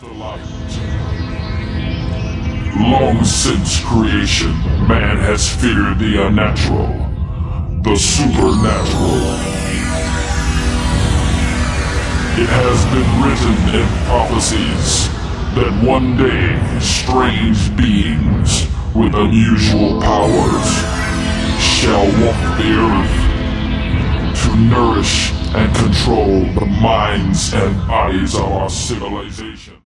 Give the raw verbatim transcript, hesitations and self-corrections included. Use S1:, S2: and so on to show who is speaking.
S1: The light. Long since creation, man has feared the unnatural, the supernatural. It has been written in prophecies that one day strange beings with unusual powers shall walk the earth to nourish and control the minds and bodies of our civilization.